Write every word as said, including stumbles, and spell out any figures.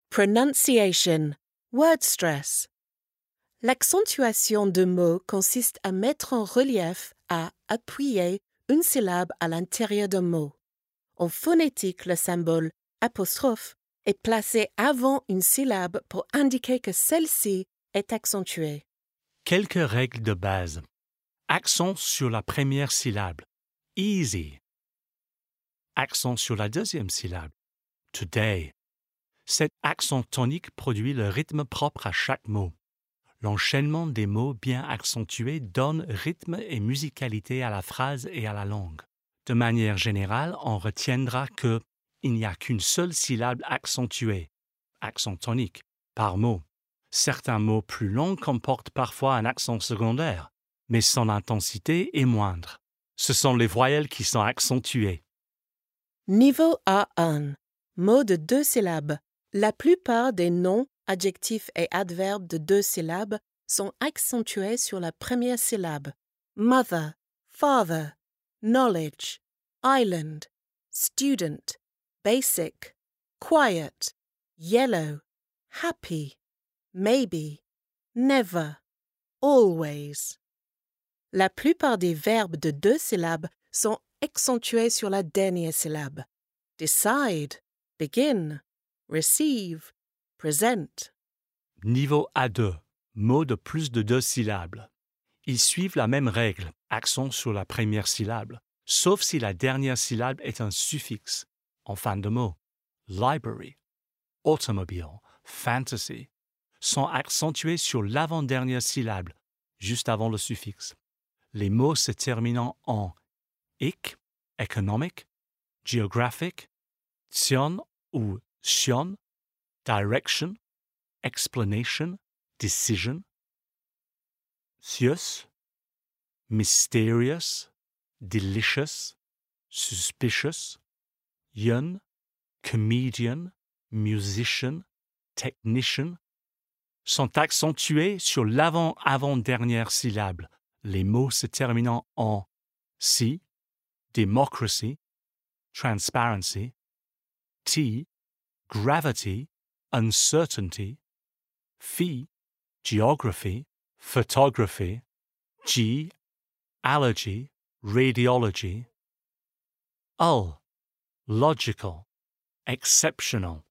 Pronunciation. Word stress. L'accentuation de mots consiste à mettre en relief, à appuyer une syllabe à l'intérieur d'un mot. En phonétique, le symbole apostrophe est placé avant une syllabe pour indiquer que celle-ci est accentuée. Quelques règles de base. Accent sur la première syllabe. Easy. Accent sur la deuxième syllabe. Today. Cet accent tonique produit le rythme propre à chaque mot. L'enchaînement des mots bien accentués donne rythme et musicalité à la phrase et à la langue. De manière générale, on retiendra que il n'y a qu'une seule syllabe accentuée, accent tonique, par mot. Certains mots plus longs comportent parfois un accent secondaire, mais son intensité est moindre. Ce sont les voyelles qui sont accentuées. Niveau A un. Mots de deux syllabes. La plupart des noms, adjectifs et adverbes de deux syllabes sont accentués sur la première syllabe. Mother, father, knowledge, island, student, basic, quiet, yellow, happy, maybe, never, always. La plupart des verbes de deux syllabes sont accentués sur la dernière syllabe. Decide, begin, receive, present. Niveau A deux. Mots de plus de deux syllabes. Ils suivent la même règle, accent sur la première syllabe, sauf si la dernière syllabe est un suffixe, en fin de mot. Library, automobile, fantasy sont accentués sur l'avant-dernière syllabe, juste avant le suffixe. Les mots se terminant en ic, economic, geographic, tion ou tion, direction, explanation, decision, cious, mysterious, delicious, suspicious, yun, comedian, musician, technician, sont accentués sur l'avant-avant-dernière syllabe, les mots se terminant en si, democracy, transparency, t, gravity, uncertainty, phi, geography, photography, g, allergy, radiology, ul, logical, exceptional,